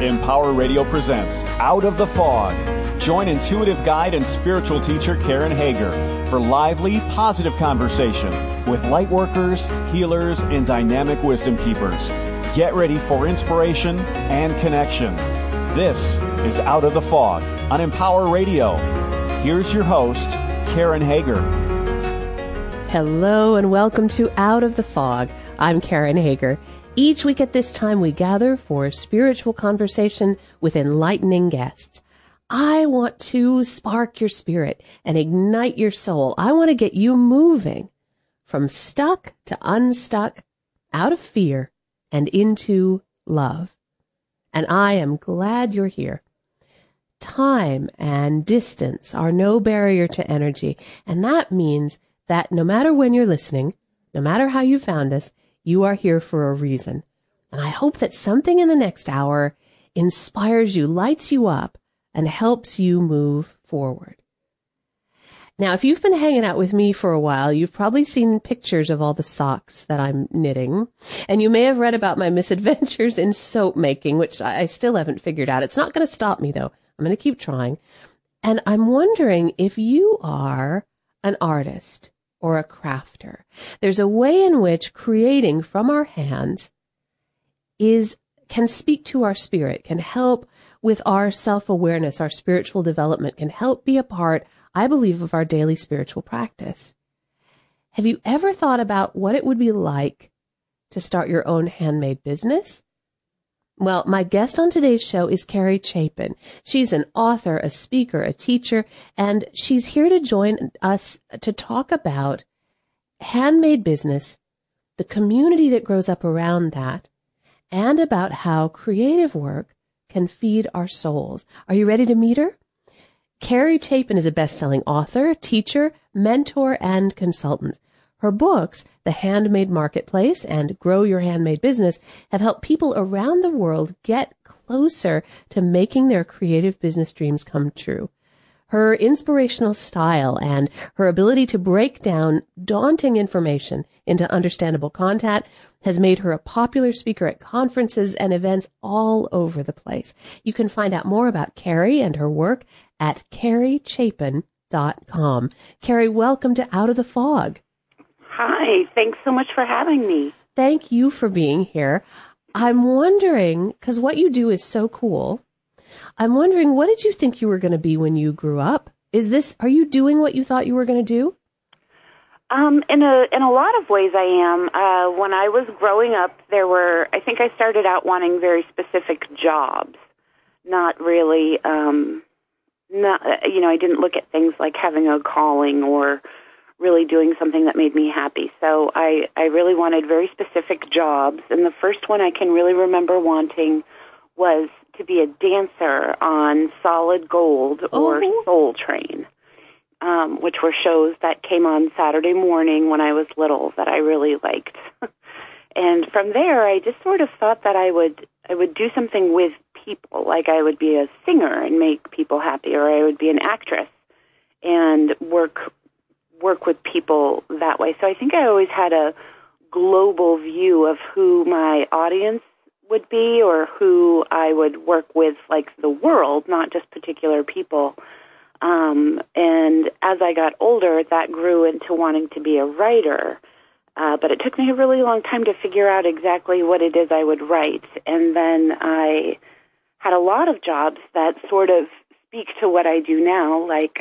Empower Radio presents Out of the Fog. Join intuitive guide and spiritual teacher Karen Hager for lively, positive conversation with light workers, healers, and dynamic wisdom keepers. Get ready for inspiration and connection. This is Out of the Fog on Empower Radio. Here's your host, Karen Hager. Hello and welcome to Out of the Fog. I'm Karen Hager. Each week at this time, we gather for spiritual conversation with enlightening guests. I want to spark your spirit and ignite your soul. I want to get you moving from stuck to unstuck, out of fear and into love. And I am glad you're here. Time and distance are no barrier to energy, and that means that no matter when you're listening, no matter how you found us, you are here for a reason. And I hope that something in the next hour inspires you, lights you up, and helps you move forward. Now, if you've been hanging out with me for a while, you've probably seen pictures of all the socks that I'm knitting. And you may have read about my misadventures in soap making, which I still haven't figured out. It's not going to stop me, though. I'm going to keep trying. And I'm wondering if you are an artist or a crafter. There's a way in which creating from our hands can speak to our spirit, can help with our self-awareness, our spiritual development, can help be a part, I believe, of our daily spiritual practice. Have you ever thought about what it would be like to start your own handmade business? Well, my guest on today's show is Carrie Chapin. She's an author, a speaker, a teacher, and she's here to join us to talk about handmade business, the community that grows up around that, and about how creative work can feed our souls. Are you ready to meet her? Carrie Chapin is a best-selling author, teacher, mentor, and consultant. Her books, The Handmade Marketplace and Grow Your Handmade Business, have helped people around the world get closer to making their creative business dreams come true. Her inspirational style and her ability to break down daunting information into understandable content has made her a popular speaker at conferences and events all over the place. You can find out more about Carrie and her work at carriechapin.com. Carrie, welcome to Out of the Fog. Hi, thanks so much for having me. Thank you for being here. I'm wondering, because what you do is so cool, I'm wondering, what did you think you were going to be when you grew up? Are you doing what you thought you were going to do? In a lot of ways I am. When I was growing up, I think I started out wanting very specific jobs, not really, I didn't look at things like having a calling or really doing something that made me happy. So I really wanted very specific jobs. And the first one I can really remember wanting was to be a dancer on Solid Gold or Soul Train, which were shows that came on Saturday morning when I was little that I really liked. And from there, I just sort of thought that I would do something with people, like I would be a singer and make people happy, or I would be an actress and work with people that way. So I think I always had a global view of who my audience would be or who I would work with, like the world, not just particular people. And as I got older, that grew into wanting to be a writer. But it took me a really long time to figure out exactly what it is I would write. And then I had a lot of jobs that sort of speak to what I do now, like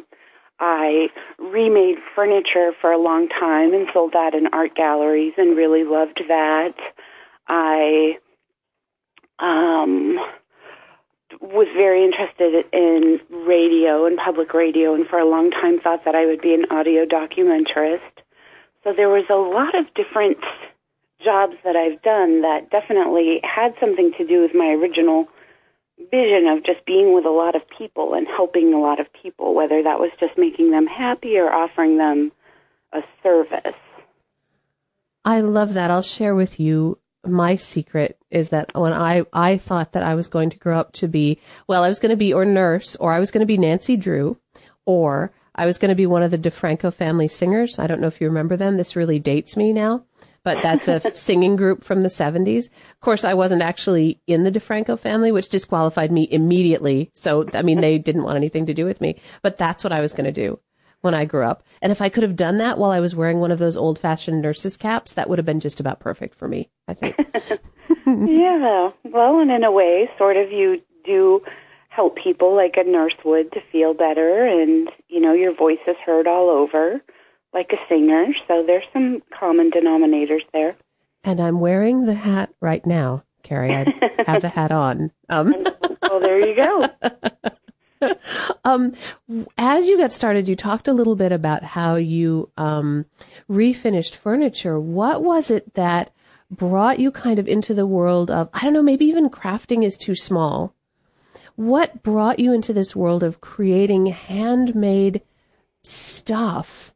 I remade furniture for a long time and sold that in art galleries and really loved that. I was very interested in radio and public radio, and for a long time thought that I would be an audio documentarist. So there was a lot of different jobs that I've done that definitely had something to do with my original vision of just being with a lot of people and helping a lot of people, whether that was just making them happy or offering them a service. I love that. I'll share with you my secret is that when I thought that I was going to grow up to be, I was going to be or nurse, or I was going to be Nancy Drew, or I was going to be one of the DeFranco family singers. I don't know if you remember them. This really dates me now. but that's a singing group from the 70s. Of course, I wasn't actually in the DeFranco family, which disqualified me immediately. So, I mean, they didn't want anything to do with me, but that's what I was going to do when I grew up. And if I could have done that while I was wearing one of those old-fashioned nurse's caps, that would have been just about perfect for me, I think. Yeah. Well, and in a way, sort of you do help people like a nurse would to feel better, and, you know, your voice is heard all over like a singer. So there's some common denominators there. And I'm wearing the hat right now, Carrie. I have the hat on. Well, there you go. As you got started, you talked a little bit about how you refinished furniture. What was it that brought you kind of into the world of, I don't know, maybe even crafting is too small. What brought you into this world of creating handmade stuff?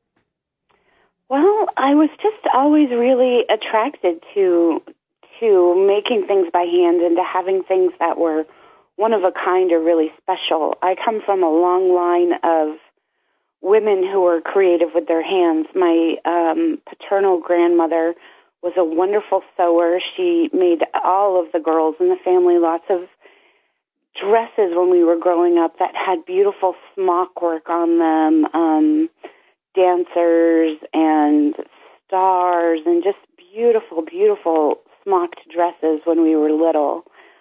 Well, I was just always really attracted to making things by hand and to having things that were one of a kind or really special. I come from a long line of women who were creative with their hands. My paternal grandmother was a wonderful sewer. She made all of the girls in the family lots of dresses when we were growing up that had beautiful smock work on them, dancers and stars, and just beautiful, beautiful smocked dresses when we were little.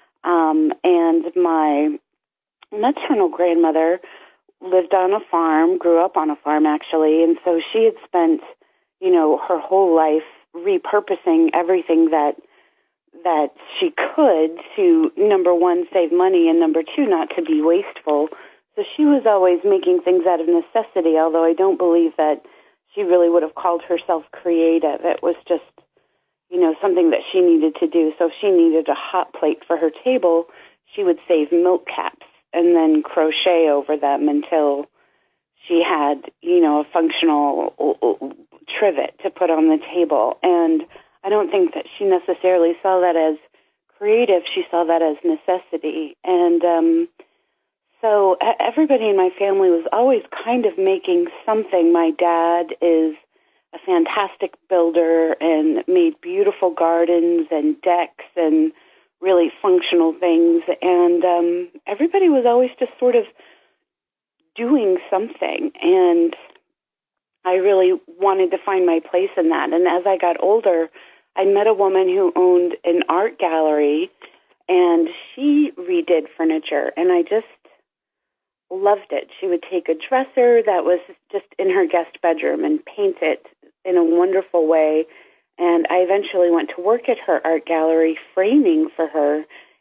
And my maternal grandmother lived on a farm, grew up on a farm actually, and so she had spent, you know, her whole life repurposing everything that she could to, number one, save money, and number two, not to be wasteful. So she was always making things out of necessity, although I don't believe that she really would have called herself creative. It was just, you know, something that she needed to do. So if she needed a hot plate for her table, she would save milk caps and then crochet over them until she had, you know, a functional trivet to put on the table. And I don't think that she necessarily saw that as creative. She saw that as necessity. And so everybody in my family was always kind of making something. My dad is a fantastic builder and made beautiful gardens and decks and really functional things. And everybody was always just sort of doing something. And I really wanted to find my place in that. And as I got older, I met a woman who owned an art gallery, and she redid furniture, and I just loved it. She would take a dresser that was just in her guest bedroom and paint it in a wonderful way. And I eventually went to work at her art gallery framing for her.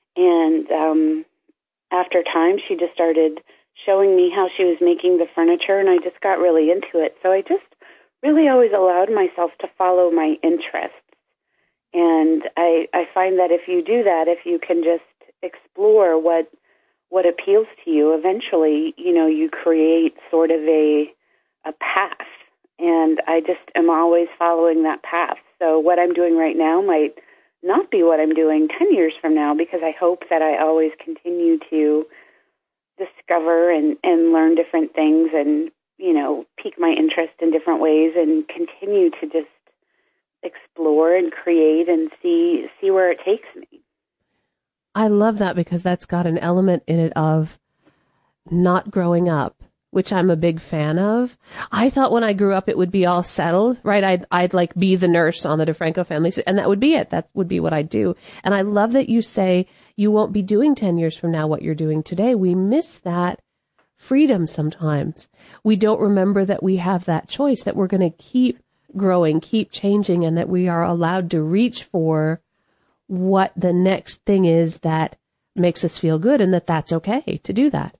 And after time, she just started showing me how she was making the furniture, and I just got really into it. So I just really always allowed myself to follow my interests. And I find that if you do that, if you can just explore what appeals to you, eventually, you know, you create sort of a path. And I just am always following that path. So what I'm doing right now might not be what I'm doing 10 years from now, because I hope that I always continue to discover and learn different things and, you know, pique my interest in different ways and continue to just explore and create and see where it takes me. I love that, because that's got an element in it of not growing up, which I'm a big fan of. I thought when I grew up it would be all settled, right? I'd like be the nurse on the DeFranco family, and that would be it. That would be what I do. And I love that you say you won't be doing 10 years from now what you're doing today. We miss that freedom sometimes. We don't remember that we have that choice, that we're going to keep growing, keep changing, and that we are allowed to reach for what the next thing is that makes us feel good, and that's okay to do that.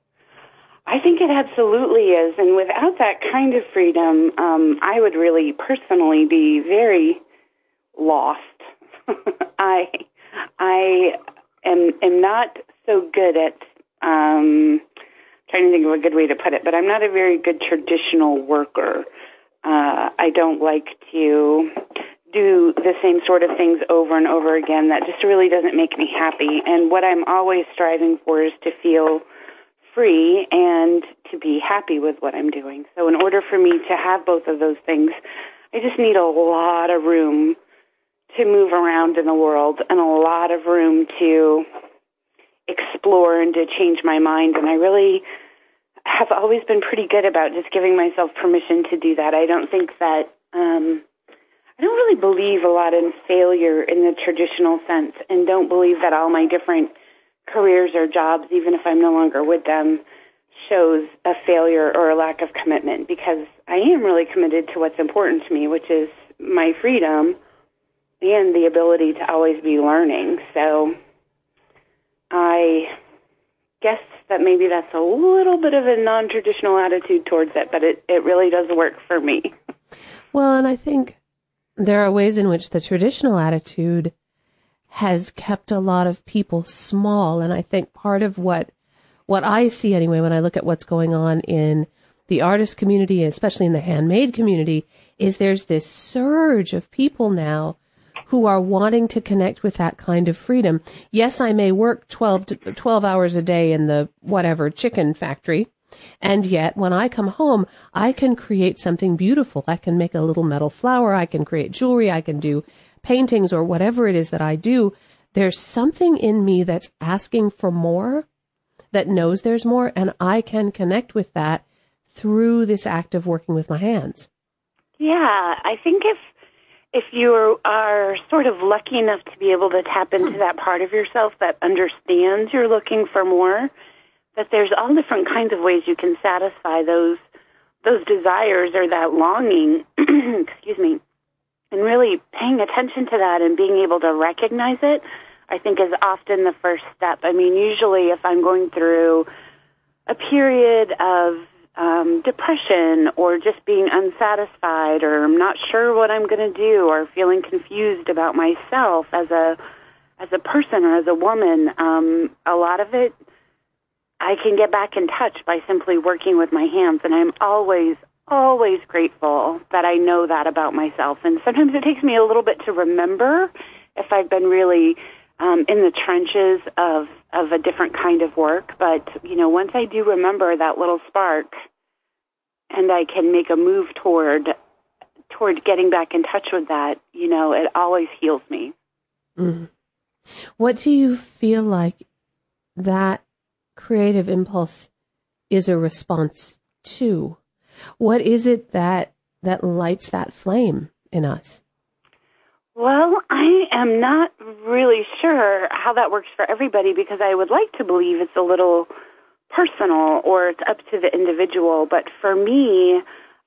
I think it absolutely is, and without that kind of freedom, I would really personally be very lost. I am not so good at, trying to think of a good way to put it, but I'm not a very good traditional worker. I don't like to do the same sort of things over and over again. That just really doesn't make me happy. And what I'm always striving for is to feel free and to be happy with what I'm doing. So in order for me to have both of those things, I just need a lot of room to move around in the world and a lot of room to explore and to change my mind. And I really have always been pretty good about just giving myself permission to do that. I don't think that, I don't really believe a lot in failure in the traditional sense, and don't believe that all my different careers or jobs, even if I'm no longer with them, shows a failure or a lack of commitment, because I am really committed to what's important to me, which is my freedom and the ability to always be learning. So I guess that maybe that's a little bit of a non-traditional attitude towards it, but it really does work for me. Well, and I think there are ways in which the traditional attitude has kept a lot of people small. And I think part of what I see anyway, when I look at what's going on in the artist community, especially in the handmade community, is there's this surge of people now who are wanting to connect with that kind of freedom. Yes, I may work 12 hours a day in the whatever chicken factory, and yet when I come home, I can create something beautiful. I can make a little metal flower. I can create jewelry. I can do paintings or whatever it is that I do. There's something in me that's asking for more, that knows there's more, and I can connect with that through this act of working with my hands. Yeah, I think if you are sort of lucky enough to be able to tap into that part of yourself that understands you're looking for more, that there's all different kinds of ways you can satisfy those desires or that longing, excuse me, and really paying attention to that and being able to recognize it, I think is often the first step. I mean, usually if I'm going through a period of depression or just being unsatisfied or I'm not sure what I'm going to do or feeling confused about myself as a person or as a woman, a lot of it I can get back in touch by simply working with my hands, and I'm always grateful that I know that about myself. And sometimes it takes me a little bit to remember if I've been really in the trenches of a different kind of work. But, you know, once I do remember that little spark and I can make a move toward getting back in touch with that, you know, it always heals me. Mm-hmm. What do you feel like that creative impulse is a response to? What is it that lights that flame in us? Well, I am not really sure how that works for everybody, because I would like to believe it's a little personal or it's up to the individual. But for me,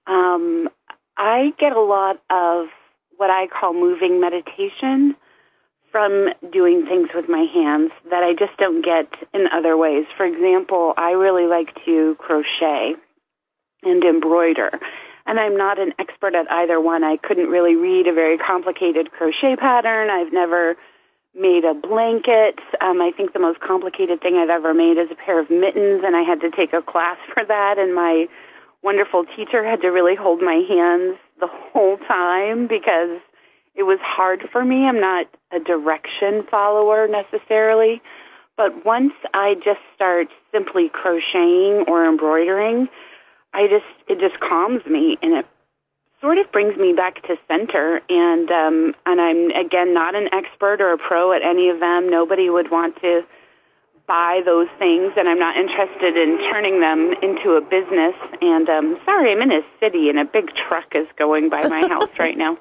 I get a lot of what I call moving meditation from doing things with my hands that I just don't get in other ways. For example, I really like to crochet and embroider, and I'm not an expert at either one. I couldn't really read a very complicated crochet pattern. I've never made a blanket. I think the most complicated thing I've ever made is a pair of mittens, and I had to take a class for that, and my wonderful teacher had to really hold my hands the whole time because it was hard for me. I'm not a direction follower necessarily, but once I just start simply crocheting or embroidering, it just calms me, and it sort of brings me back to center. And I'm again not an expert or a pro at any of them. Nobody would want to buy those things, and I'm not interested in turning them into a business. And sorry, I'm in a city, and a big truck is going by my house right now.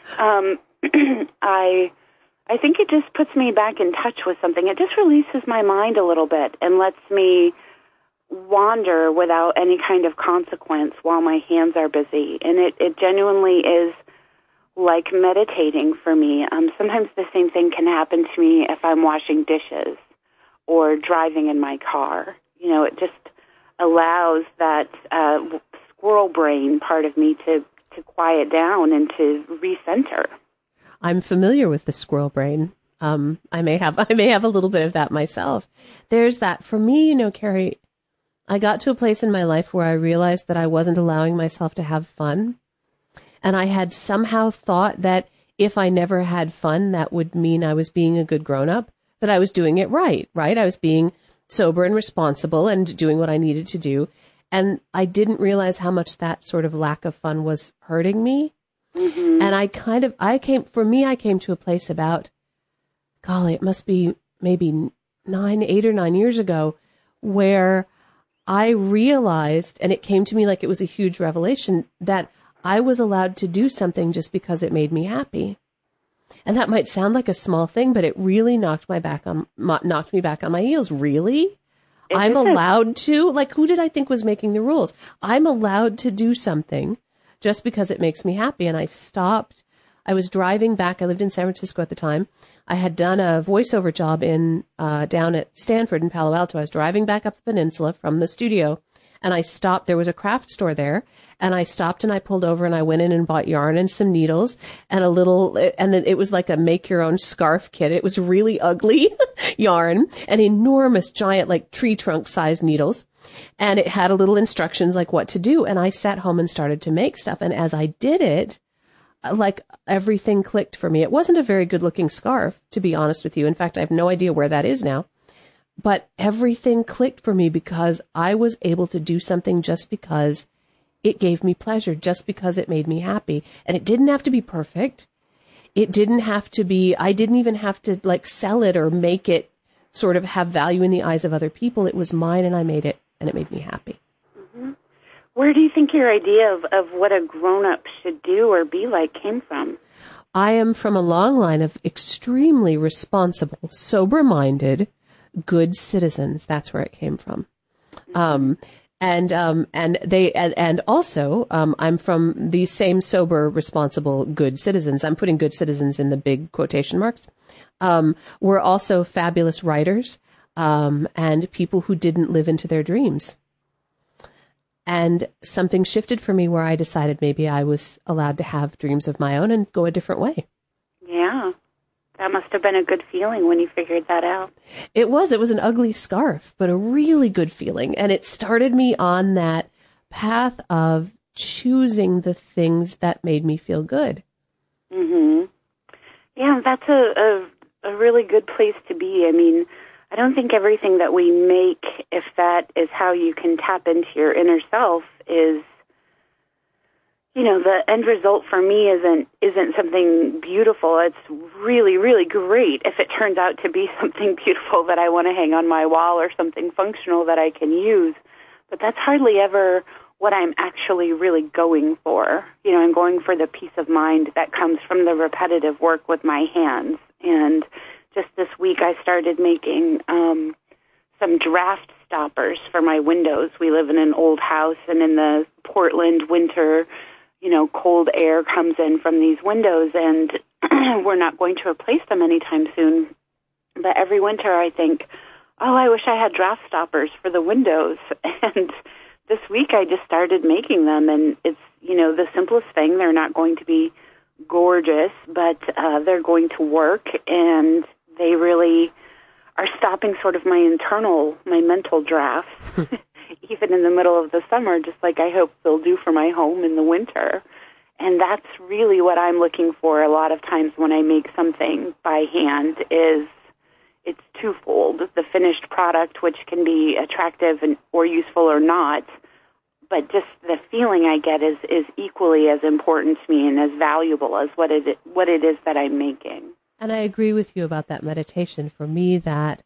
I think it just puts me back in touch with something. It just releases my mind a little bit and lets me wander without any kind of consequence while my hands are busy. And it genuinely is like meditating for me. Sometimes the same thing can happen to me if I'm washing dishes or driving in my car. You know, it just allows that squirrel brain part of me to quiet down and to recenter. I'm familiar with the squirrel brain. I may have a little bit of that myself. There's that for me, you know, Carrie. I got to a place in my life where I realized that I wasn't allowing myself to have fun. And I had somehow thought that if I never had fun, that would mean I was being a good grown-up, that I was doing it right? I was being sober and responsible and doing what I needed to do. And I didn't realize how much that sort of lack of fun was hurting me. Mm-hmm. And I came to a place about, golly, it must be maybe 8 or 9 years ago, where I realized, and it came to me like it was a huge revelation, that I was allowed to do something just because it made me happy. And that might sound like a small thing, but it really knocked me back on my heels. Really? I'm allowed to? Like, who did I think was making the rules? I'm allowed to do something just because it makes me happy. And I stopped. I was driving back. I lived in San Francisco at the time. I had done a voiceover job down at Stanford in Palo Alto. I was driving back up the peninsula from the studio, and I stopped. There was a craft store there, and I stopped and I pulled over and I went in and bought yarn and some needles and and then it was like a make your own scarf kit. It was really ugly yarn and enormous giant, like tree trunk size needles. And it had a little instructions like what to do. And I sat home and started to make stuff. And as I did it, like everything clicked for me. It wasn't a very good looking scarf, to be honest with you. In fact, I have no idea where that is now. But everything clicked for me because I was able to do something just because it gave me pleasure, just because it made me happy. And it didn't have to be perfect. It didn't have to be, I didn't even have to like sell it or make it sort of have value in the eyes of other people. It was mine and I made it and it made me happy. Mm-hmm. Where do you think your idea of what a grown-up should do or be like came from? I am from a long line of extremely responsible, sober-minded, good citizens. That's where it came from. And also, I'm from these same sober, responsible, good citizens. I'm putting good citizens in the big quotation marks. We're also fabulous writers, and people who didn't live into their dreams. And something shifted for me where I decided maybe I was allowed to have dreams of my own and go a different way. Yeah. That must have been a good feeling when you figured that out. It was an ugly scarf, but a really good feeling. And it started me on that path of choosing the things that made me feel good. Mm-hmm. Yeah, that's a really good place to be. I mean, I don't think everything that we make, if that is how you can tap into your inner self, is, you know, the end result for me isn't something beautiful. It's really, really great if it turns out to be something beautiful that I want to hang on my wall or something functional that I can use. But that's hardly ever what I'm actually really going for. You know, I'm going for the peace of mind that comes from the repetitive work with my hands. And just this week I started making some draft stoppers for my windows. We live in an old house, and in the Portland winter, you know, cold air comes in from these windows, and we're not going to replace them anytime soon. But every winter I think, oh, I wish I had draft stoppers for the windows. And this week I just started making them, and it's, you know, the simplest thing. They're not going to be gorgeous, but they're going to work, and they really are stopping sort of my mental drafts, even in the middle of the summer, just like I hope they'll do for my home in the winter. And that's really what I'm looking for a lot of times when I make something by hand is it's twofold. The finished product, which can be attractive or useful or not, but just the feeling I get is equally as important to me and as valuable as what it is that I'm making. And I agree with you about that meditation. For me,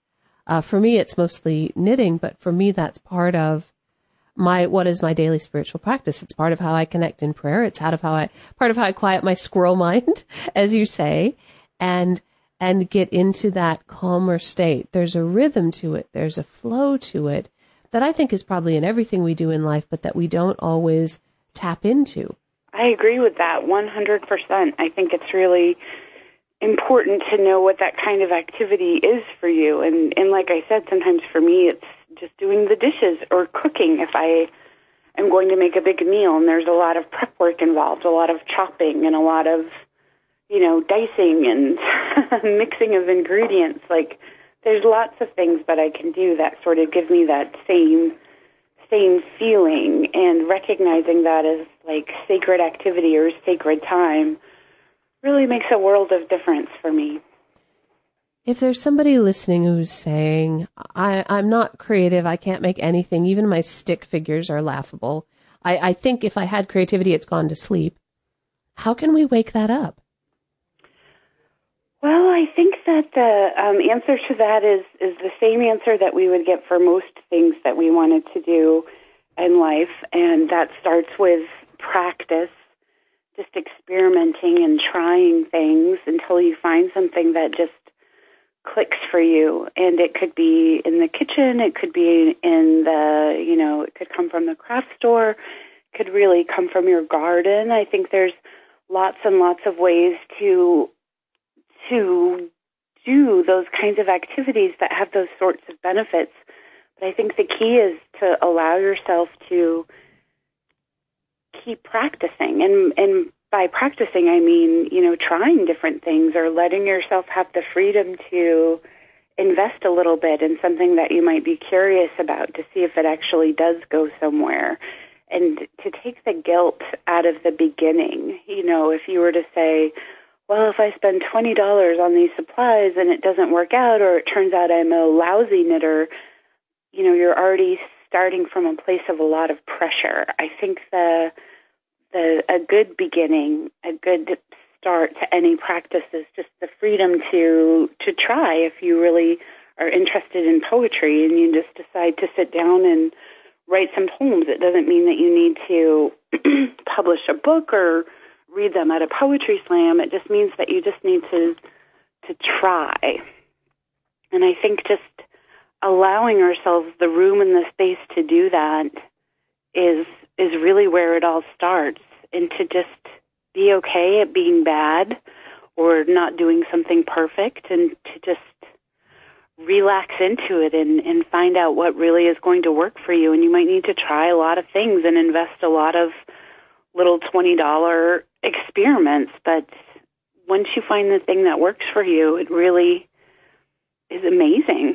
it's mostly knitting, but for me, that's part of what is my daily spiritual practice. It's part of how I connect in prayer. It's part of how I quiet my squirrel mind, as you say, and get into that calmer state. There's a rhythm to it. There's a flow to it that I think is probably in everything we do in life, but that we don't always tap into. I agree with that 100%. I think it's really important to know what that kind of activity is for you. And like I said, sometimes for me it's just doing the dishes or cooking if I am going to make a big meal, and there's a lot of prep work involved, a lot of chopping and a lot of, you know, dicing and mixing of ingredients. Like, there's lots of things that I can do that sort of give me that same feeling, and recognizing that as like sacred activity or sacred time really makes a world of difference for me. If there's somebody listening who's saying, I'm not creative, I can't make anything, even my stick figures are laughable, I think if I had creativity, it's gone to sleep. How can we wake that up? Well, I think that the answer to that is the same answer that we would get for most things that we wanted to do in life, and that starts with practice, just experimenting and trying things until you find something that just clicks for you. And it could be in the kitchen, it could be in the, it could come from the craft store, it could really come from your garden. I think there's lots and lots of ways to do those kinds of activities that have those sorts of benefits. But I think the key is to allow yourself to keep practicing. And by practicing, I mean, trying different things or letting yourself have the freedom to invest a little bit in something that you might be curious about to see if it actually does go somewhere. And to take the guilt out of the beginning. If you were to say, well, if I spend $20 on these supplies and it doesn't work out, or it turns out I'm a lousy knitter, you're already starting from a place of a lot of pressure. I think a good beginning, a good start to any practice is just the freedom to try. If you really are interested in poetry and you just decide to sit down and write some poems, it doesn't mean that you need to publish a book or read them at a poetry slam. It just means that you just need to try. And I think just allowing ourselves the room and the space to do that is really where it all starts. And to just be okay at being bad or not doing something perfect, and to just relax into it and find out what really is going to work for you. And you might need to try a lot of things and invest a lot of little $20 experiments, but once you find the thing that works for you, it really is amazing.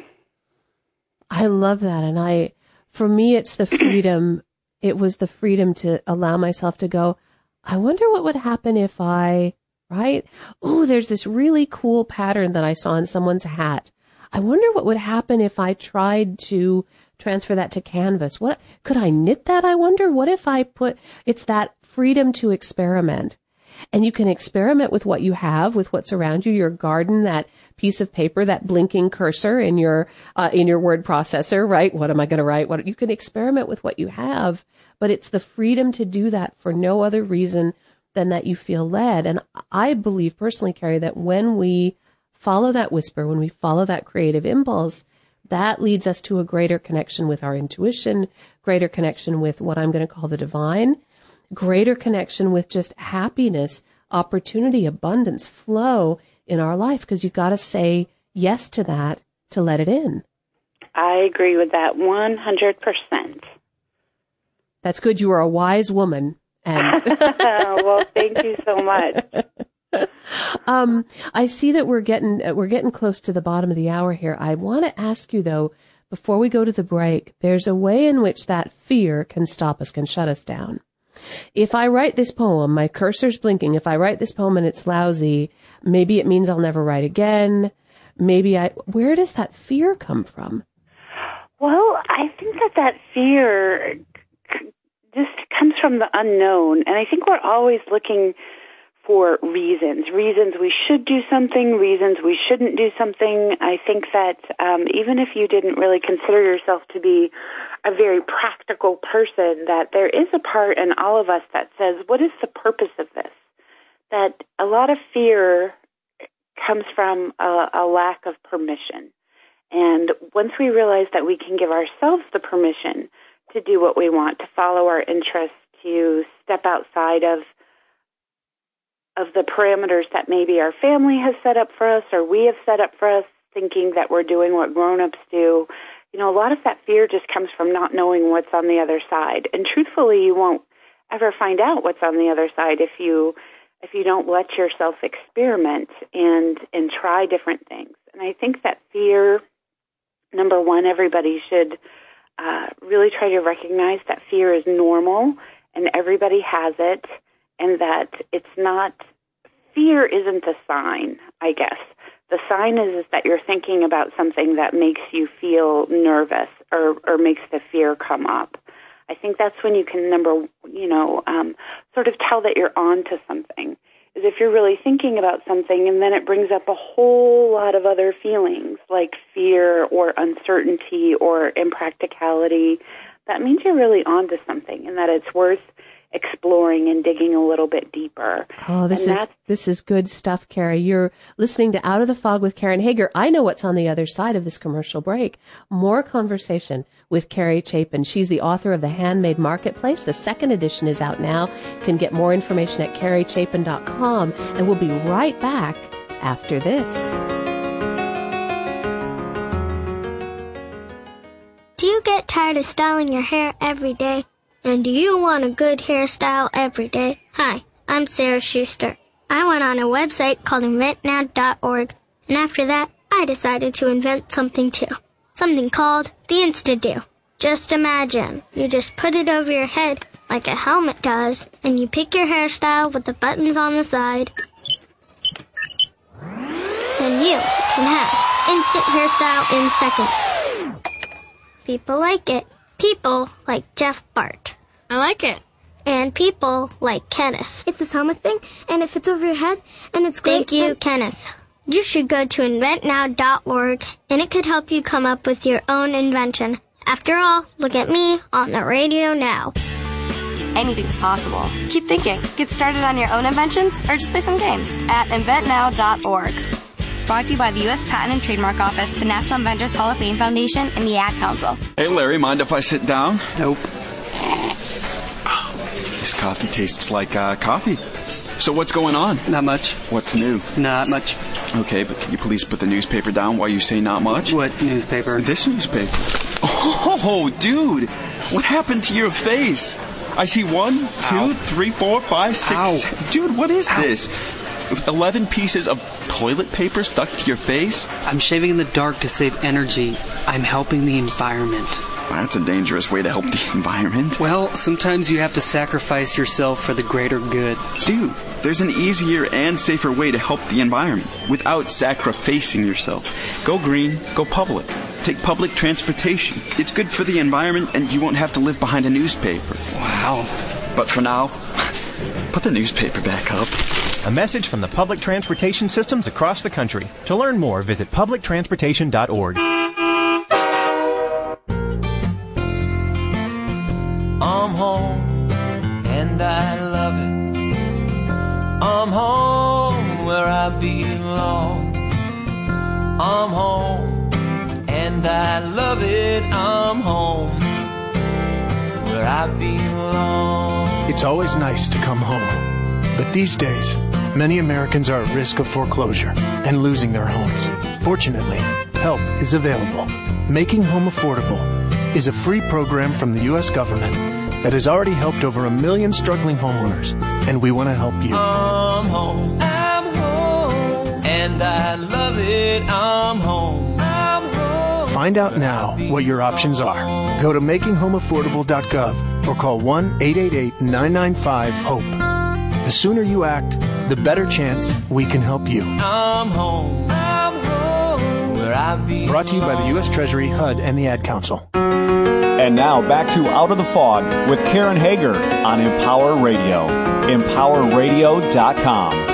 I love that. And for me, it's the freedom. It was the freedom to allow myself to go, I wonder what would happen if right? Oh, there's this really cool pattern that I saw in someone's hat. I wonder what would happen if I tried to transfer that to canvas. What could I knit that? I wonder what if it's that freedom to experiment. And you can experiment with what you have, with what's around you, your garden, that piece of paper, that blinking cursor in your word processor, right? What am I going to write? You can experiment with what you have, but it's the freedom to do that for no other reason than that you feel led. And I believe personally, Carrie, that when we follow that whisper, when we follow that creative impulse, that leads us to a greater connection with our intuition, greater connection with what I'm going to call the divine, greater connection with just happiness, opportunity, abundance, flow in our life, because you've got to say yes to that to let it in. I agree with that 100%. That's good. You are a wise woman. And well, thank you so much. I see that we're getting close to the bottom of the hour here. I want to ask you, though, before we go to the break, there's a way in which that fear can stop us, can shut us down. If I write this poem, my cursor's blinking. If I write this poem and it's lousy, maybe it means I'll never write again. Where does that fear come from? Well, I think that fear just comes from the unknown. And I think we're always looking for reasons we should do something, reasons we shouldn't do something. I think that even if you didn't really consider yourself to be a very practical person, that there is a part in all of us that says, what is the purpose of this? That a lot of fear comes from a lack of permission. And once we realize that we can give ourselves the permission to do what we want, to follow our interests, to step outside of the parameters that maybe our family has set up for us or we have set up for us, thinking that we're doing what grown-ups do. A lot of that fear just comes from not knowing what's on the other side. And truthfully, you won't ever find out what's on the other side if you don't let yourself experiment and try different things. And I think that fear, number one, everybody should really try to recognize that fear is normal and everybody has it. And that fear isn't a sign, I guess. The sign is that you're thinking about something that makes you feel nervous or makes the fear come up. I think that's when you can, sort of tell that you're on to something, is if you're really thinking about something and then it brings up a whole lot of other feelings like fear or uncertainty or impracticality. That means you're really on to something and that it's worth exploring and digging a little bit deeper. Oh, this is good stuff, Carrie. You're listening to Out of the Fog with Karen Hager. I know what's on the other side of this commercial break. More conversation with Carrie Chapin. She's the author of The Handmade Marketplace. The second edition is out now. You can get more information at carriechapin.com, and we'll be right back after this. Do you get tired of styling your hair every day? And do you want a good hairstyle every day? Hi, I'm Sarah Schuster. I went on a website called inventnow.org, and after that, I decided to invent something too. Something called the Insta-Do. Just imagine, you just put it over your head like a helmet does, and you pick your hairstyle with the buttons on the side. Then you can have instant hairstyle in seconds. People like it. People like Jeff Bart. I like it. And people like Kenneth. It's a helmet thing, and it fits over your head, and it's great. Thank you, Kenneth. You should go to inventnow.org, and it could help you come up with your own invention. After all, look at me on the radio now. Anything's possible. Keep thinking. Get started on your own inventions, or just play some games at inventnow.org. Brought to you by the U.S. Patent and Trademark Office, the National Inventors Hall of Fame Foundation, and the Ad Council. Hey, Larry, mind if I sit down? Nope. This coffee tastes like coffee. So what's going on? Not much. What's new? Not much. Okay, but can you please put the newspaper down while you say not much? What newspaper? This newspaper. Oh, dude. What happened to your face? I see 1, 2, 3, 4, 5, 6. Ow. Dude, what is this? 11 pieces of toilet paper stuck to your face? I'm shaving in the dark to save energy. I'm helping the environment. That's a dangerous way to help the environment. Well, sometimes you have to sacrifice yourself for the greater good. Dude, there's an easier and safer way to help the environment without sacrificing yourself. Go green, go public. Take public transportation. It's good for the environment and you won't have to live behind a newspaper. Wow. But for now, put the newspaper back up. A message from the public transportation systems across the country. To learn more, visit publictransportation.org. I'm home, and I love it. I'm home where I belong. I'm home, and I love it. I'm home where I belong. It's always nice to come home. But these days, many Americans are at risk of foreclosure and losing their homes. Fortunately, help is available. Making Home Affordable is a free program from the U.S. government that has already helped over 1 million struggling homeowners, and we want to help you. I'm home, and I love it. I'm home. Find out now what your options are. Go to makinghomeaffordable.gov or call 1-888-995-HOPE. The sooner you act, the better chance we can help you. I'm home, where I belong. Brought to you by the U.S. Treasury, HUD, and the Ad Council. And now back to Out of the Fog with Karen Hager on Empower Radio. EmpowerRadio.com.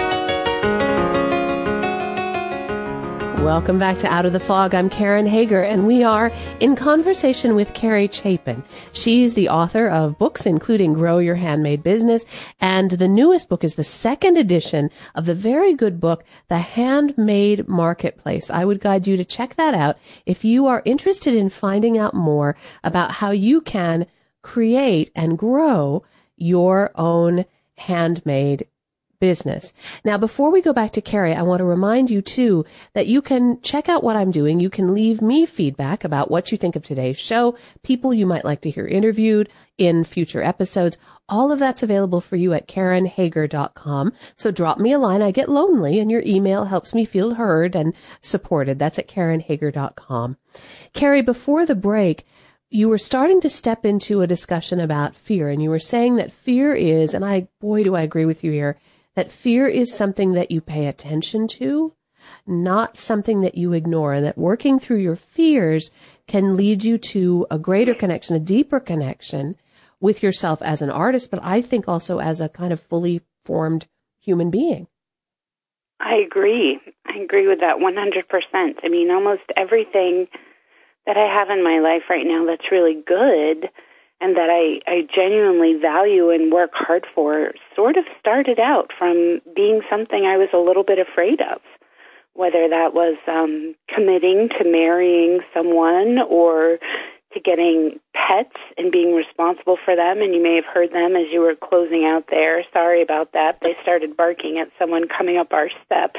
Welcome back to Out of the Fog. I'm Karen Hager, and we are in conversation with Carrie Chapin. She's the author of books including Grow Your Handmade Business, and the newest book is the second edition of the very good book, The Handmade Marketplace. I would guide you to check that out if you are interested in finding out more about how you can create and grow your own handmade business. Now, before we go back to Carrie, I want to remind you, too, that you can check out what I'm doing. You can leave me feedback about what you think of today's show, people you might like to hear interviewed in future episodes. All of that's available for you at KarenHager.com. So drop me a line. I get lonely, and your email helps me feel heard and supported. That's at KarenHager.com. Carrie, before the break, you were starting to step into a discussion about fear, and you were saying that fear is, and boy, do I agree with you here, that fear is something that you pay attention to, not something that you ignore, and that working through your fears can lead you to a greater connection, a deeper connection with yourself as an artist, but I think also as a kind of fully formed human being. I agree. I agree with that 100%. I mean, almost everything that I have in my life right now that's really good and that I genuinely value and work hard for sort of started out from being something I was a little bit afraid of, whether that was committing to marrying someone or to getting pets and being responsible for them. And you may have heard them as you were closing out there. Sorry about that. They started barking at someone coming up our steps.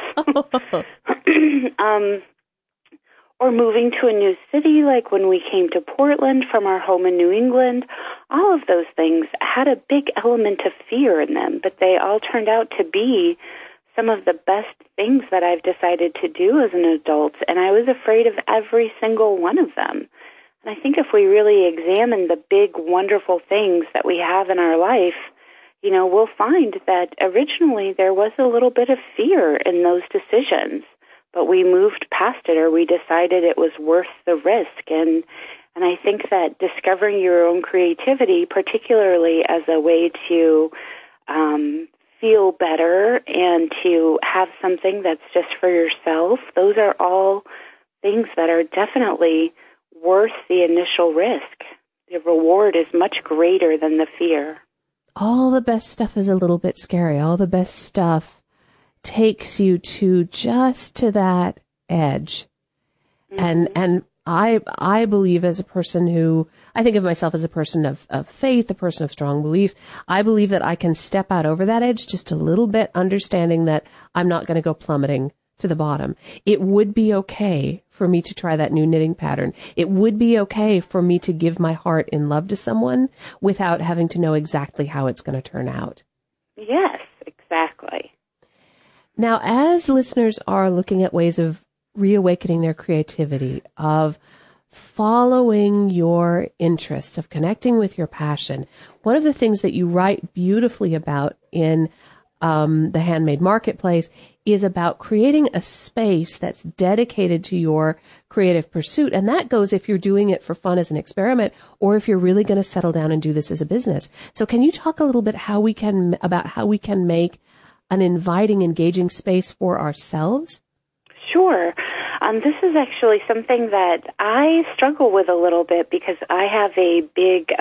Or moving to a new city, like when we came to Portland from our home in New England. All of those things had a big element of fear in them, but they all turned out to be some of the best things that I've decided to do as an adult, and I was afraid of every single one of them. And I think if we really examine the big, wonderful things that we have in our life, you know, we'll find that originally there was a little bit of fear in those decisions, but we moved past it, or we decided it was worth the risk. And I think that discovering your own creativity, particularly as a way to feel better and to have something that's just for yourself, those are all things that are definitely worth the initial risk. The reward is much greater than the fear. All the best stuff is a little bit scary. All the best stuff takes you to just to that edge. Mm-hmm. And I believe, as a person who, I think of myself as a person of faith, a person of strong beliefs, I believe that I can step out over that edge just a little bit, understanding that I'm not going to go plummeting to the bottom. It would be okay for me to try that new knitting pattern. It would be okay for me to give my heart in love to someone without having to know exactly how it's going to turn out. Yes, exactly. Now, as listeners are looking at ways of reawakening their creativity, of following your interests, of connecting with your passion, one of the things that you write beautifully about in the Handmade Marketplace is about creating a space that's dedicated to your creative pursuit. And that goes if you're doing it for fun as an experiment, or if you're really going to settle down and do this as a business. So can you talk a little bit about how we can make an inviting, engaging space for ourselves? Sure. This is actually something that I struggle with a little bit because I have a big,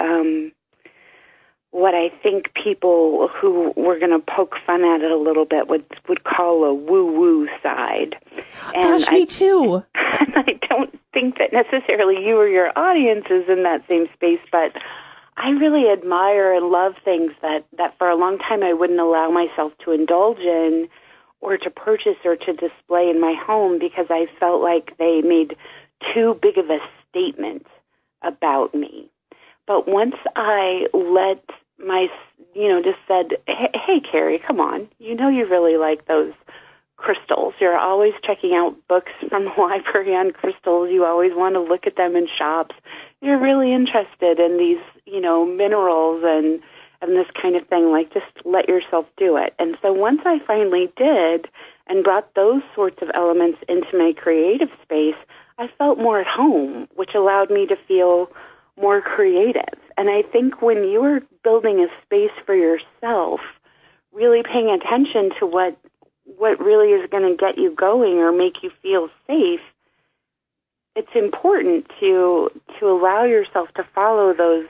what I think people who were going to poke fun at it a little bit would call a woo-woo side. And Gosh, me too. I don't think that necessarily you or your audience is in that same space, but I really admire and love things that for a long time I wouldn't allow myself to indulge in or to purchase or to display in my home because I felt like they made too big of a statement about me. But once I let just said, hey, Carrie, come on. You know you really like those crystals. You're always checking out books from the library on crystals. You always want to look at them in shops. You're really interested in these, minerals and this kind of thing. Like, just let yourself do it. And so once I finally did and brought those sorts of elements into my creative space, I felt more at home, which allowed me to feel more creative. And I think when you are building a space for yourself, really paying attention to what really is going to get you going or make you feel safe, it's important to allow yourself to follow those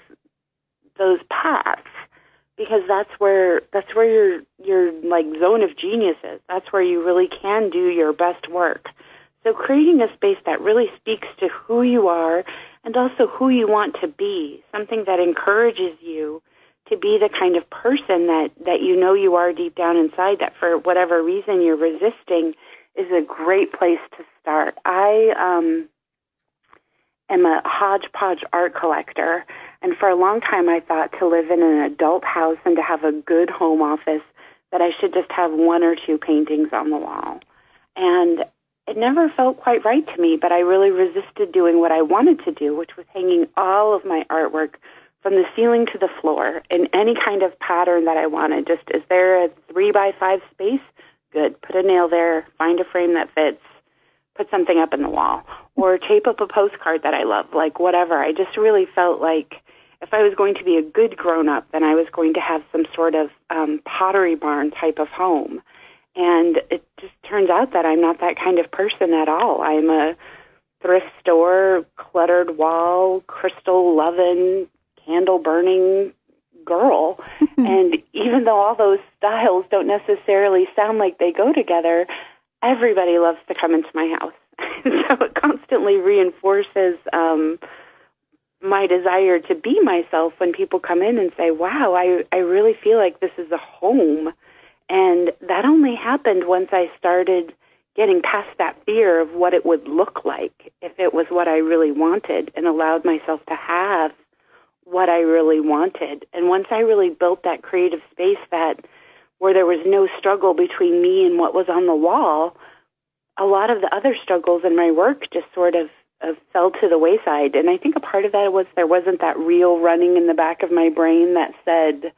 paths, because that's where your like zone of genius is. That's where you really can do your best work. So creating a space that really speaks to who you are and also who you want to be, something that encourages you to be the kind of person that you know you are deep down inside, that for whatever reason you're resisting, is a great place to start. I am a hodgepodge art collector, and for a long time I thought to live in an adult house and to have a good home office that I should just have one or two paintings on the wall. And it never felt quite right to me, but I really resisted doing what I wanted to do, which was hanging all of my artwork from the ceiling to the floor in any kind of pattern that I wanted. Just, is there a 3x5 space? Good. Put a nail there, find a frame that fits, put something up in the wall, or tape up a postcard that I love, like whatever. I just really felt like if I was going to be a good grown-up, then I was going to have some sort of Pottery Barn type of home. And it just turns out that I'm not that kind of person at all. I'm a thrift store, cluttered wall, crystal-loving, candle-burning girl. And even though all those styles don't necessarily sound like they go together, everybody loves to come into my house. So it constantly reinforces my desire to be myself when people come in and say, wow, I really feel like this is a home. And that only happened once I started getting past that fear of what it would look like if it was what I really wanted, and allowed myself to have what I really wanted. And once I really built that creative space where there was no struggle between me and what was on the wall, a lot of the other struggles in my work just sort of fell to the wayside. And I think a part of that was there wasn't that reel running in the back of my brain that said,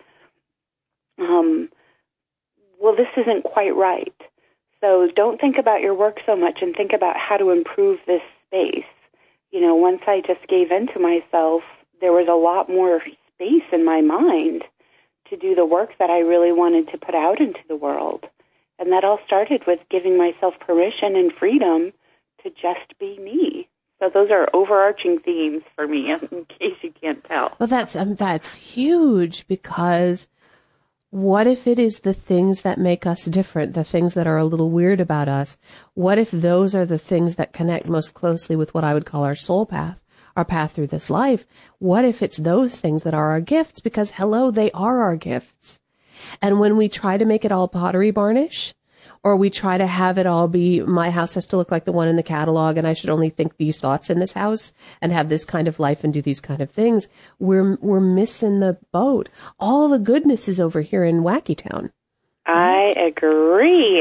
well, this isn't quite right. So don't think about your work so much and think about how to improve this space. You know, once I just gave in to myself, there was a lot more space in my mind to do the work that I really wanted to put out into the world. And that all started with giving myself permission and freedom to just be me. So those are overarching themes for me, in case you can't tell. Well, that's huge, because what if it is the things that make us different, the things that are a little weird about us? What if those are the things that connect most closely with what I would call our soul path, our path through this life? What if it's those things that are our gifts? Because, hello, they are our gifts. And when we try to make it all Pottery Barnish, or we try to have it all be, my house has to look like the one in the catalog, and I should only think these thoughts in this house and have this kind of life and do these kind of things, we're missing the boat. All the goodness is over here in Wacky Town. I agree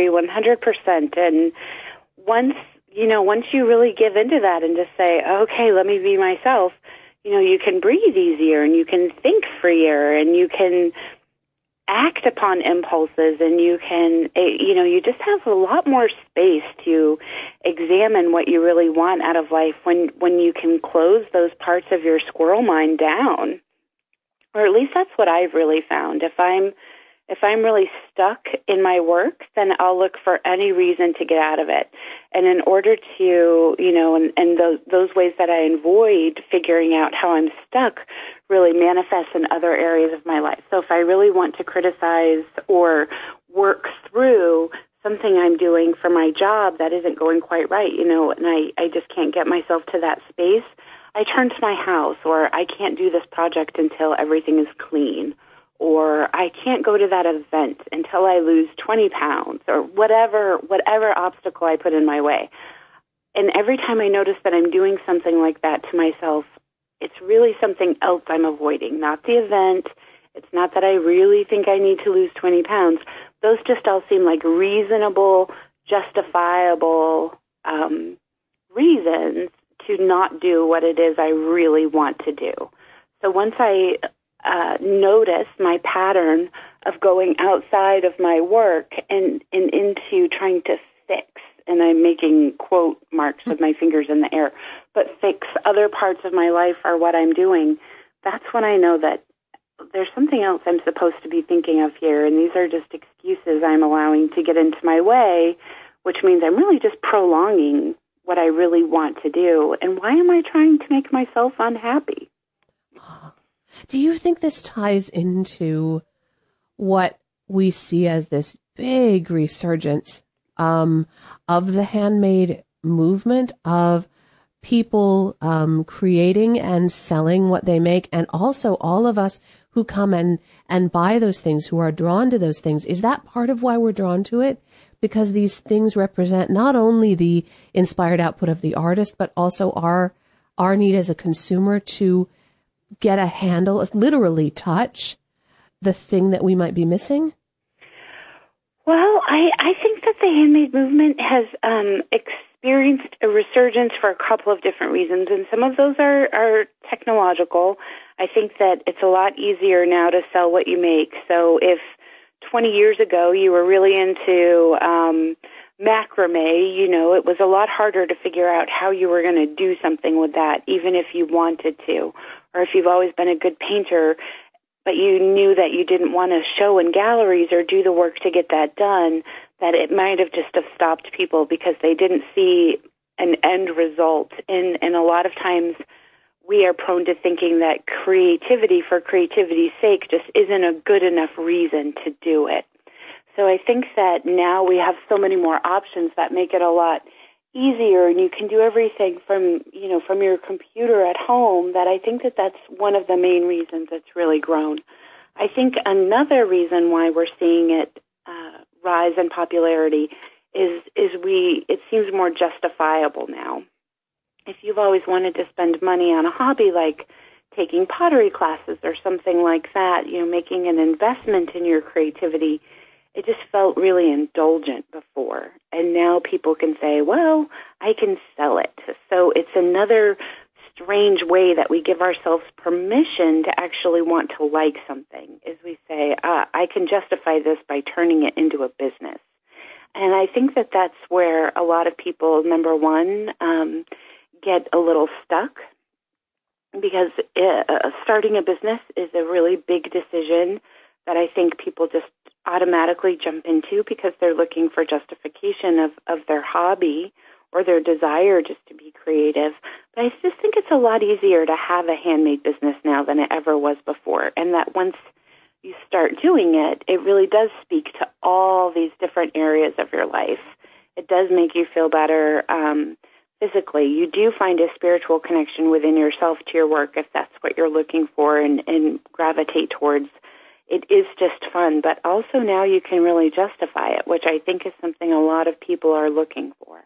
100%. And once you really give into that and just say, okay, let me be myself, you can breathe easier and you can think freer and you can act upon impulses, and you can, you just have a lot more space to examine what you really want out of life when you can close those parts of your squirrel mind down. Or at least that's what I've really found. If I'm really stuck in my work, then I'll look for any reason to get out of it. And in order to, and those ways that I avoid figuring out how I'm stuck really manifest in other areas of my life. So if I really want to criticize or work through something I'm doing for my job that isn't going quite right, and I just can't get myself to that space, I turn to my house, or I can't do this project until everything is clean, or I can't go to that event until I lose 20 pounds, or whatever obstacle I put in my way. And every time I notice that I'm doing something like that to myself, it's really something else I'm avoiding, not the event. It's not that I really think I need to lose 20 pounds. Those just all seem like reasonable, justifiable reasons to not do what it is I really want to do. So once I notice my pattern of going outside of my work and into trying to fix, and I'm making quote marks with my fingers in the air, but fix other parts of my life are what I'm doing, that's when I know that there's something else I'm supposed to be thinking of here, and these are just excuses I'm allowing to get into my way, which means I'm really just prolonging what I really want to do. And why am I trying to make myself unhappy? Do you think this ties into what we see as this big resurgence of the handmade movement, of people creating and selling what they make, and also all of us who come and buy those things, who are drawn to those things? Is that part of why we're drawn to it? Because these things represent not only the inspired output of the artist, but also our need as a consumer to get a handle, literally touch the thing that we might be missing? Well, I think that the handmade movement has experienced a resurgence for a couple of different reasons, and some of those are technological. I think that it's a lot easier now to sell what you make. So if 20 years ago you were really into macrame, it was a lot harder to figure out how you were going to do something with that, even if you wanted to. or if you've always been a good painter, but you knew that you didn't want to show in galleries or do the work to get that done, that it might have just have stopped people because they didn't see an end result. And a lot of times we are prone to thinking that creativity for creativity's sake just isn't a good enough reason to do it. So I think that now we have so many more options that make it a lot easier, and you can do everything from your computer at home, that I think that that's one of the main reasons it's really grown. I think another reason why we're seeing it rise in popularity is it seems more justifiable now. If you've always wanted to spend money on a hobby like taking pottery classes or something like that, making an investment in your creativity, it just felt really indulgent before. And now people can say, well, I can sell it. So it's another strange way that we give ourselves permission to actually want to like something, is we say, I can justify this by turning it into a business. And I think that that's where a lot of people, number one, get a little stuck, because starting a business is a really big decision that I think people just automatically jump into because they're looking for justification of their hobby or their desire just to be creative. But I just think it's a lot easier to have a handmade business now than it ever was before, and that once you start doing it, it really does speak to all these different areas of your life. It does make you feel better physically. You do find a spiritual connection within yourself to your work if that's what you're looking for and gravitate towards. It is just fun, but also now you can really justify it, which I think is something a lot of people are looking for.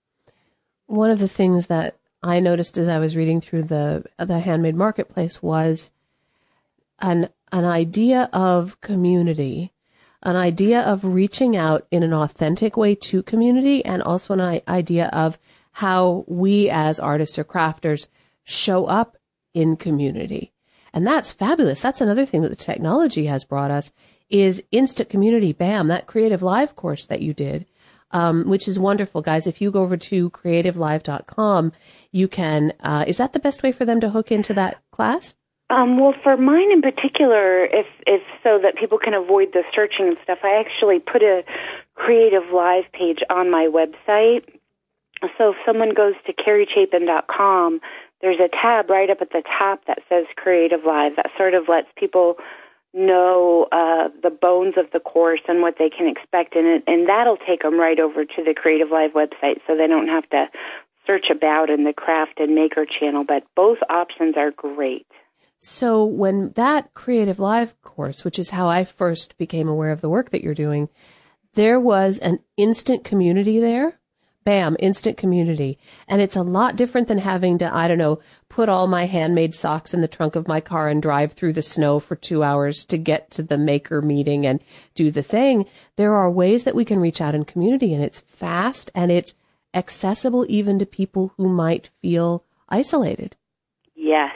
One of the things that I noticed as I was reading through the Handmade Marketplace was an idea of community, an idea of reaching out in an authentic way to community, and also an idea of how we as artists or crafters show up in community. And that's fabulous. That's another thing that the technology has brought us, is instant community. Bam, that Creative Live course that you did, which is wonderful, guys. If you go over to creativelive.com, you can, is that the best way for them to hook into that class? Well, for mine in particular, if so that people can avoid the searching and stuff, I actually put a Creative Live page on my website. So if someone goes to CarrieChapin.com, there's a tab right up at the top that says Creative Live that sort of lets people know the bones of the course and what they can expect in it, and that'll take them right over to the Creative Live website, so they don't have to search about in the craft and maker channel, but both options are great. So when that Creative Live course, which is how I first became aware of the work that you're doing, there was an instant community there. Bam, instant community. And it's a lot different than having to, put all my handmade socks in the trunk of my car and drive through the snow for 2 hours to get to the maker meeting and do the thing. There are ways that we can reach out in community, and it's fast and it's accessible even to people who might feel isolated. Yes.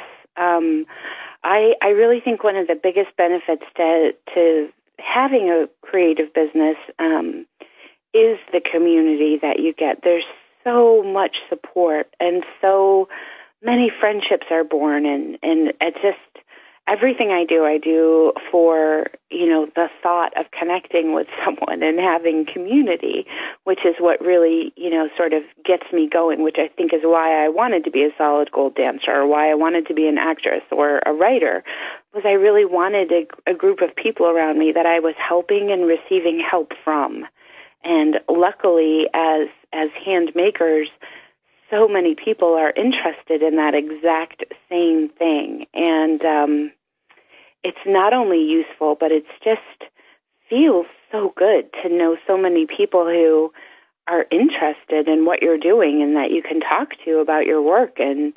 I really think one of the biggest benefits to having a creative business is the community that you get. There's so much support and so many friendships are born, and it's just everything I do for, the thought of connecting with someone and having community, which is what really, sort of gets me going, which I think is why I wanted to be a solid gold dancer, or why I wanted to be an actress or a writer, was I really wanted a group of people around me that I was helping and receiving help from. And luckily, as hand makers, so many people are interested in that exact same thing. And it's not only useful, but it's just feels so good to know so many people who are interested in what you're doing and that you can talk to about your work. And,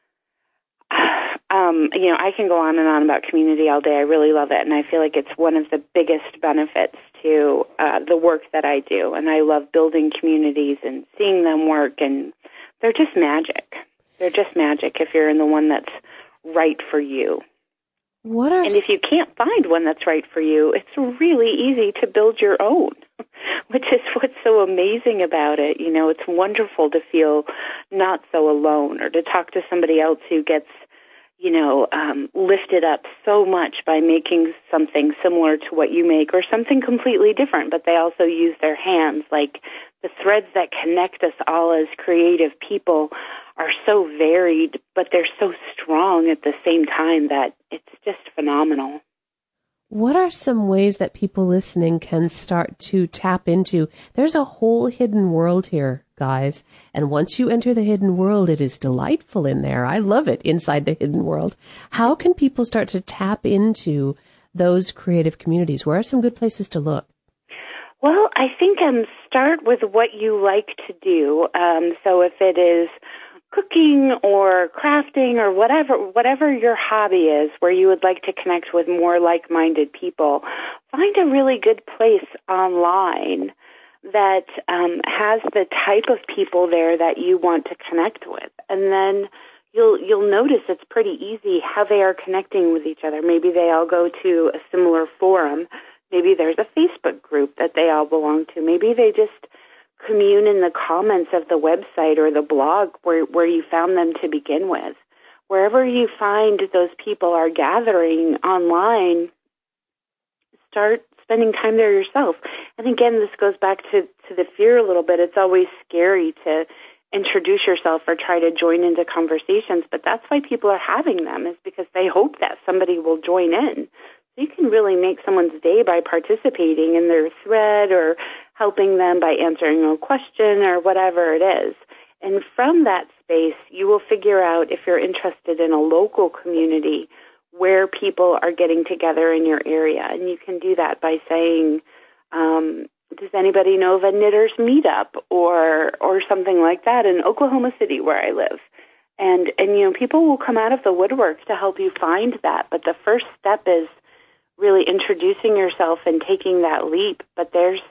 I can go on and on about community all day. I really love it. And I feel like it's one of the biggest benefits to the work that I do. And I love building communities and seeing them work. And they're just magic. They're just magic if you're in the one that's right for you. And if you can't find one that's right for you, it's really easy to build your own, which is what's so amazing about it. It's wonderful to feel not so alone, or to talk to somebody else who gets, lifted up so much by making something similar to what you make or something completely different, but they also use their hands. Like the threads that connect us all as creative people are so varied, but they're so strong at the same time that it's just phenomenal. What are some ways that people listening can start to tap into? There's a whole hidden world here, guys. And once you enter the hidden world, it is delightful in there. I love it inside the hidden world. How can people start to tap into those creative communities? Where are some good places to look? Well, I think start with what you like to do. So if it is cooking or crafting or whatever your hobby is, where you would like to connect with more like-minded people, find a really good place online that has the type of people there that you want to connect with. And then you'll notice it's pretty easy how they are connecting with each other. Maybe they all go to a similar forum. Maybe there's a Facebook group that they all belong to. Maybe they just commune in the comments of the website or the blog where you found them to begin with. Wherever you find those people are gathering online, start spending time there yourself. And again, this goes back to the fear a little bit. It's always scary to introduce yourself or try to join into conversations, but that's why people are having them, is because they hope that somebody will join in. So you can really make someone's day by participating in their thread or helping them by answering a question or whatever it is. And from that space, you will figure out if you're interested in a local community where people are getting together in your area. And you can do that by saying, does anybody know of a knitters meetup or something like that in Oklahoma City where I live? And people will come out of the woodwork to help you find that. But the first step is really introducing yourself and taking that leap. But there's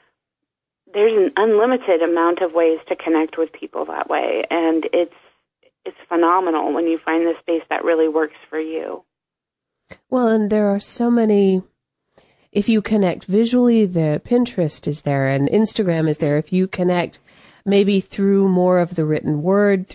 an unlimited amount of ways to connect with people that way, and it's phenomenal when you find the space that really works for you. Well, and there are so many. If you connect visually, the Pinterest is there and Instagram is there. If you connect maybe through more of the written word,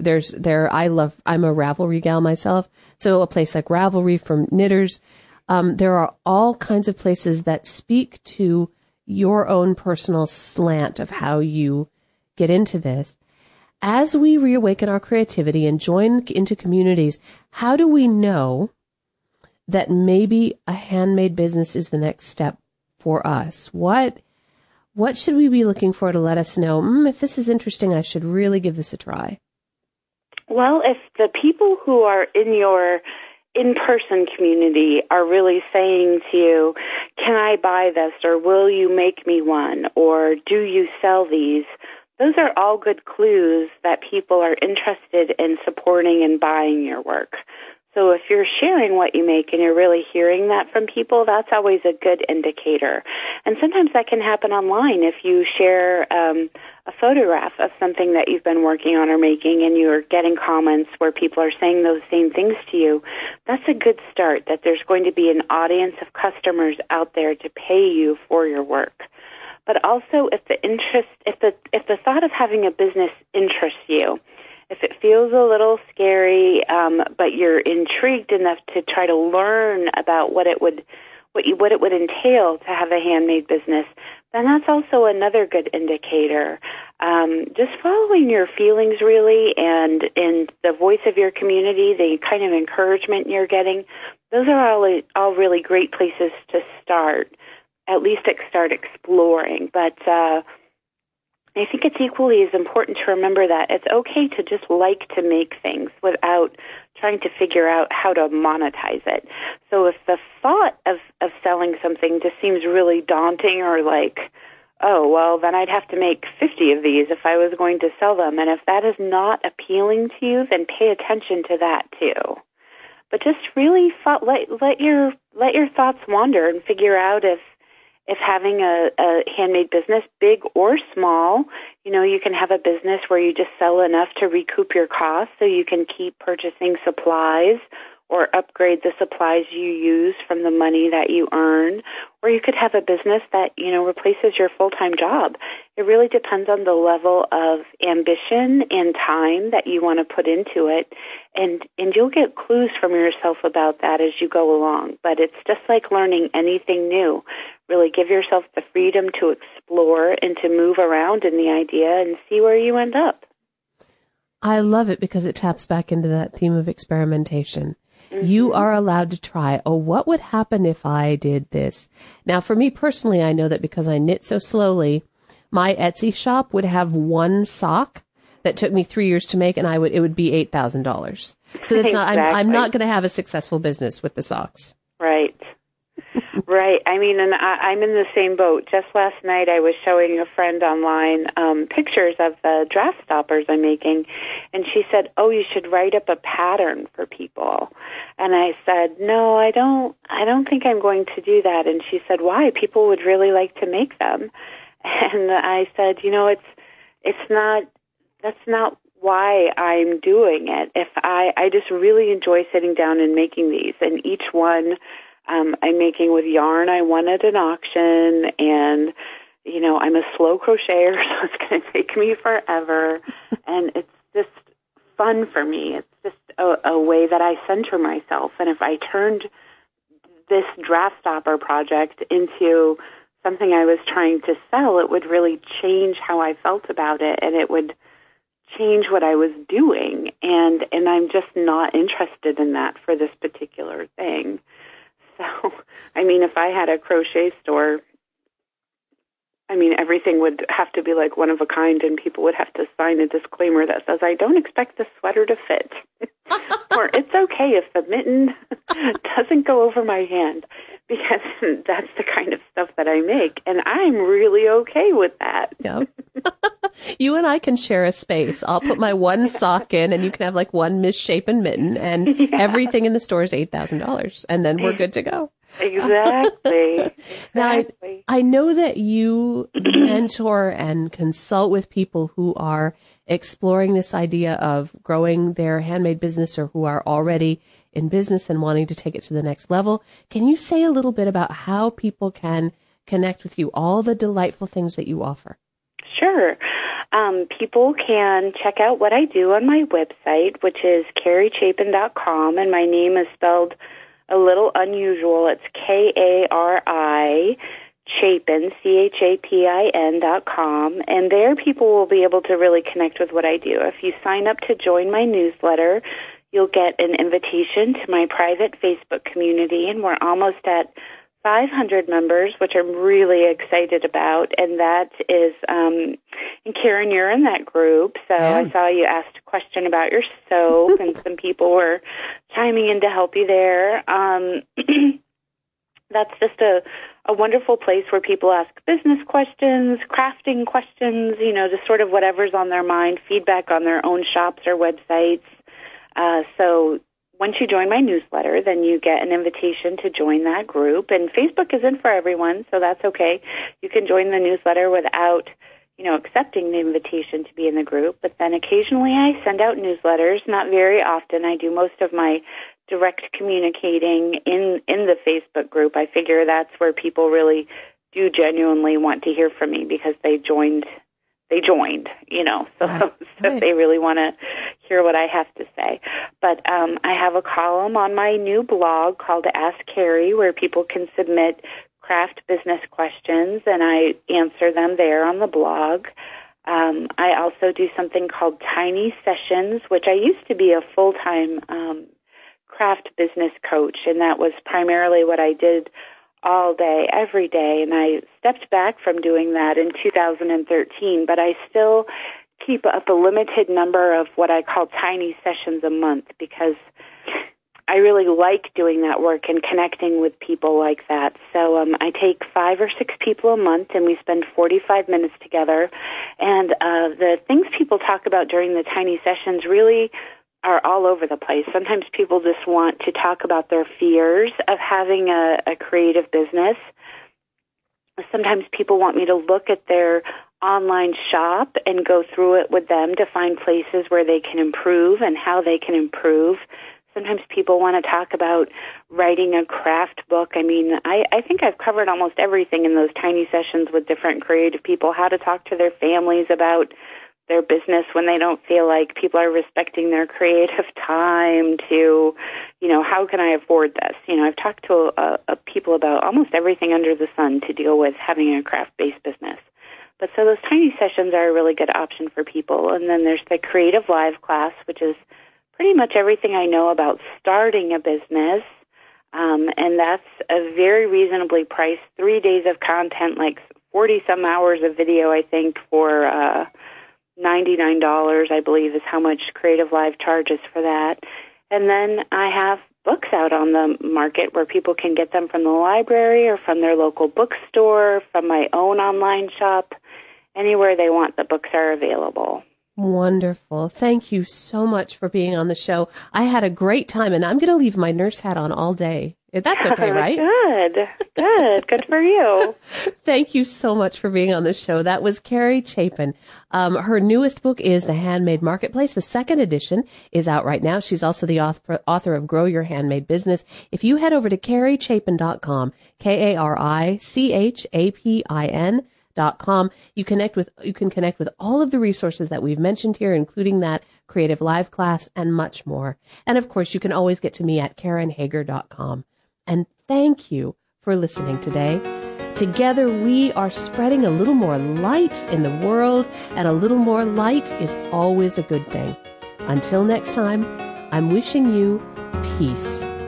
I'm a Ravelry gal myself, so a place like Ravelry from knitters. There are all kinds of places that speak to your own personal slant of how you get into this. As we reawaken our creativity and join into communities, how do we know that maybe a handmade business is the next step for us? What should we be looking for to let us know, if this is interesting, I should really give this a try? Well, if the people who are in your in-person community are really saying to you, can I buy this, or will you make me one, or do you sell these? Those are all good clues that people are interested in supporting and buying your work. So if you're sharing what you make and you're really hearing that from people, that's always a good indicator. And sometimes that can happen online. If you share a photograph of something that you've been working on or making and you're getting comments where people are saying those same things to you, that's a good start, that there's going to be an audience of customers out there to pay you for your work. But also if the thought of having a business interests you, if it feels a little scary, but you're intrigued enough to try to learn about what it would entail to have a handmade business, then that's also another good indicator. Just following your feelings really and in the voice of your community, the kind of encouragement you're getting, those are all really great places to start, at least start exploring. But I think it's equally as important to remember that it's okay to just like to make things without trying to figure out how to monetize it. So if the thought of selling something just seems really daunting or like, oh, well, then I'd have to make 50 of these if I was going to sell them. And if that is not appealing to you, then pay attention to that too. But just really let your thoughts wander and figure out if having a handmade business, big or small, you can have a business where you just sell enough to recoup your costs so you can keep purchasing supplies, or upgrade the supplies you use from the money that you earn, or you could have a business that, replaces your full-time job. It really depends on the level of ambition and time that you want to put into it, and you'll get clues from yourself about that as you go along. But it's just like learning anything new. Really give yourself the freedom to explore and to move around in the idea and see where you end up. I love it because it taps back into that theme of experimentation. Mm-hmm. You are allowed to try, what would happen if I did this? Now, for me personally, I know that because I knit so slowly, my Etsy shop would have one sock that took me 3 years to make, and it would be $8,000. So that's exactly. I'm not going to have a successful business with the socks. Right. Right. I mean, and I'm in the same boat. Just last night I was showing a friend online pictures of the draft stoppers I'm making, and she said, you should write up a pattern for people. And I said, no, I don't think I'm going to do that. And she said, why? People would really like to make them. And I said, that's not why I'm doing it. If I just really enjoy sitting down and making these, and each one I'm making with yarn I won at an auction, and, I'm a slow crocheter, so it's going to take me forever, and it's just fun for me. It's just a way that I center myself, and if I turned this draft stopper project into something I was trying to sell, it would really change how I felt about it, and it would change what I was doing, and I'm just not interested in that for this particular thing. So, if I had a crochet store, everything would have to be like one of a kind, and people would have to sign a disclaimer that says, I don't expect the sweater to fit. Or it's okay if the mitten doesn't go over my hand, because that's the kind of stuff that I make, and I'm really okay with that. Yep. You and I can share a space. I'll put my one sock in, and you can have like one misshapen mitten, and everything in the store is $8,000, and then we're good to go. Exactly. Now, I know that you mentor and consult with people who are exploring this idea of growing their handmade business, or who are already in business and wanting to take it to the next level. Can you say a little bit about how people can connect with you, all the delightful things that you offer? Sure. People can check out what I do on my website, which is KariChapin.com, and my name is spelled a little unusual. It's Kari Chapin, CHAPIN.com, and there people will be able to really connect with what I do. If you sign up to join my newsletter, you'll get an invitation to my private Facebook community, and we're almost at 500 members, which I'm really excited about, and that is, and Karen, you're in that group, so yeah. I saw you asked a question about your soap, and some people were chiming in to help you there. That's just a wonderful place where people ask business questions, crafting questions, just sort of whatever's on their mind, feedback on their own shops or websites. So once you join my newsletter, then you get an invitation to join that group. And Facebook isn't for everyone, so that's okay. You can join the newsletter without, accepting the invitation to be in the group. But then occasionally I send out newsletters, not very often. I do most of my direct communicating in the Facebook group. I figure that's where people really do genuinely want to hear from me, because they joined, so they really want to hear what I have to say. But I have a column on my new blog called Ask Kari, where people can submit craft business questions, and I answer them there on the blog. I also do something called Tiny Sessions, which I used to be a full-time craft business coach, and that was primarily what I did all day, every day, and I stepped back from doing that in 2013, but I still keep up a limited number of what I call tiny sessions a month, because I really like doing that work and connecting with people like that. So I take 5 or 6 people a month, and we spend 45 minutes together, and the things people talk about during the tiny sessions really are all over the place. Sometimes people just want to talk about their fears of having a creative business. Sometimes people want me to look at their online shop and go through it with them to find places where they can improve and how they can improve. Sometimes people want to talk about writing a craft book. I mean, I think I've covered almost everything in those tiny sessions with different creative people, how to talk to their families about their business when they don't feel like people are respecting their creative time, to, how can I afford this? I've talked to people about almost everything under the sun to deal with having a craft-based business. But so those tiny sessions are a really good option for people. And then there's the Creative Live class, which is pretty much everything I know about starting a business. And that's a very reasonably priced 3 days of content, like 40-some hours of video, I think, for $99, I believe, is how much Creative Live charges for that. And then I have books out on the market where people can get them from the library or from their local bookstore, from my own online shop. Anywhere they want, the books are available. Wonderful. Thank you so much for being on the show. I had a great time, and I'm going to leave my nurse hat on all day. That's okay, right? Good for you. Thank you so much for being on the show. That was Carrie Chapin. Her newest book is The Handmade Marketplace. The second edition is out right now. She's also the author of Grow Your Handmade Business. If you head over to CarrieChapin.com, KarieChapin.com, you can connect with all of the resources that we've mentioned here, including that Creative Live class and much more. And of course, you can always get to me at KarenHager.com. And thank you for listening today. Together, we are spreading a little more light in the world, and a little more light is always a good thing. Until next time, I'm wishing you peace.